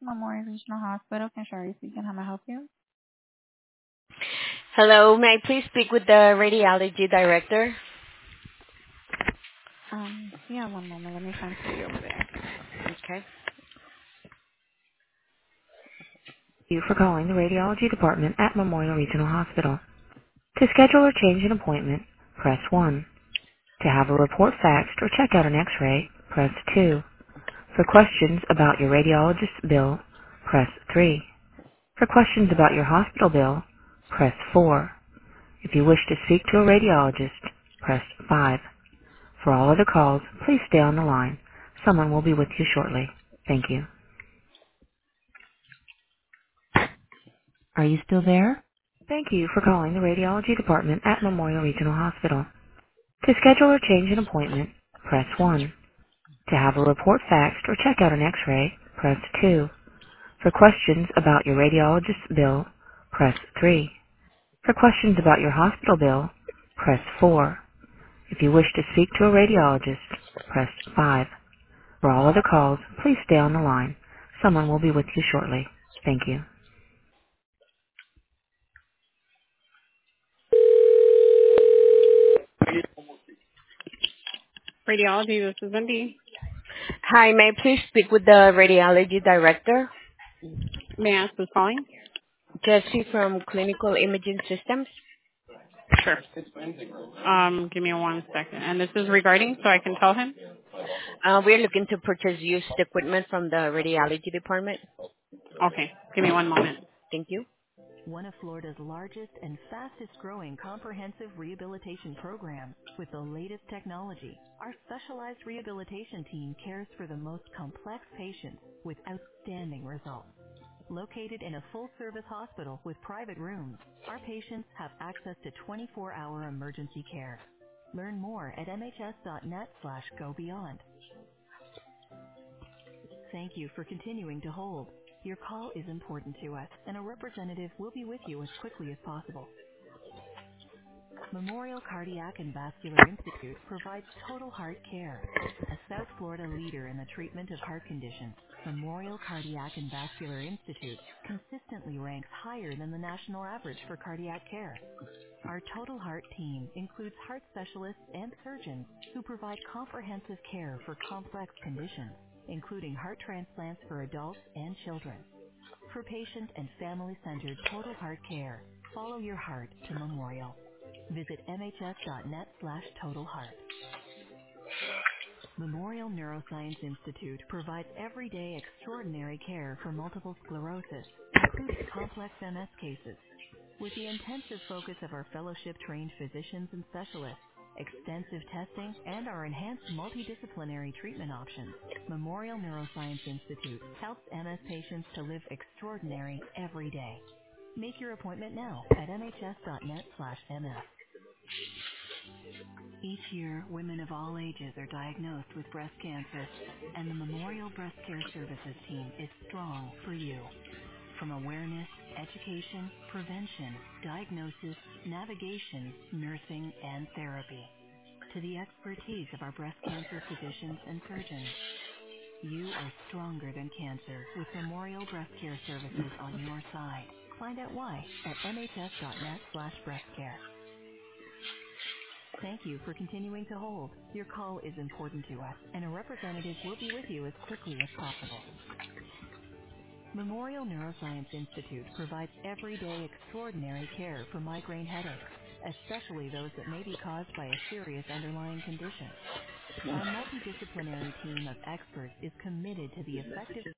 Memorial Regional Hospital. Can Shari speak and how may I help you? Hello, may I please speak with the radiology director? Yeah, one moment. Let me transfer you over there. Okay. Thank you for calling the radiology department at Memorial Regional Hospital. To schedule or change an appointment, press 1. To have a report faxed or check out an x-ray, press 2. For questions about your radiologist's bill, press 3. For questions about your hospital bill, press 4. If you wish to speak to a radiologist, press 5. For all other calls, please stay on the line. Someone will be with you shortly. Thank you. Are you still there? Thank you for calling the radiology department at Memorial Regional Hospital. To schedule or change an appointment, press 1. To have a report faxed or check out an x-ray, press 2. For questions about your radiologist's bill, press 3. For questions about your hospital bill, press 4. If you wish to speak to a radiologist, press 5. For all other calls, please stay on the line. Someone will be with you shortly. Thank you. Radiology, this is Wendy. Hi, may I please speak with the radiology director? May I ask who's calling? Jesse from Clinical Imaging Systems. Sure. Give me one second. And this is regarding, so I can tell him? We're looking to purchase used equipment from the radiology department. Okay. Give me one moment. Thank you. One of Florida's largest and fastest growing comprehensive rehabilitation programs with the latest technology. Our specialized rehabilitation team cares for the most complex patients with outstanding results. Located in a full-service hospital with private rooms, our patients have access to 24-hour emergency care. Learn more at mhs.net/go beyond. Thank you for continuing to hold. Your call is important to us, and a representative will be with you as quickly as possible. Memorial Cardiac and Vascular Institute provides total heart care. A South Florida leader in the treatment of heart conditions, Memorial Cardiac and Vascular Institute consistently ranks higher than the national average for cardiac care. Our total heart team includes heart specialists and surgeons who provide comprehensive care for complex conditions, including heart transplants for adults and children. For patient and family-centered total heart care, follow your heart to Memorial. Visit mhs.net/totalheart. Memorial Neuroscience Institute provides everyday extraordinary care for multiple sclerosis, including complex MS cases. With the intensive focus of our fellowship-trained physicians and specialists, extensive testing, and our enhanced multidisciplinary treatment options, Memorial Neuroscience Institute helps MS patients to live extraordinary every day. Make your appointment now at mhs.net/ms. Each year, women of all ages are diagnosed with breast cancer, and the Memorial Breast Care Services team is strong for you. From awareness, education, prevention, diagnosis, navigation, nursing, and therapy, to the expertise of our breast cancer physicians and surgeons. You are stronger than cancer with Memorial Breast Care Services on your side. Find out why at mhs.net/breastcare. Thank you for continuing to hold. Your call is important to us, and a representative will be with you as quickly as possible. Memorial Neuroscience Institute provides everyday extraordinary care for migraine headaches, especially those that may be caused by a serious underlying condition. Our multidisciplinary team of experts is committed to the effective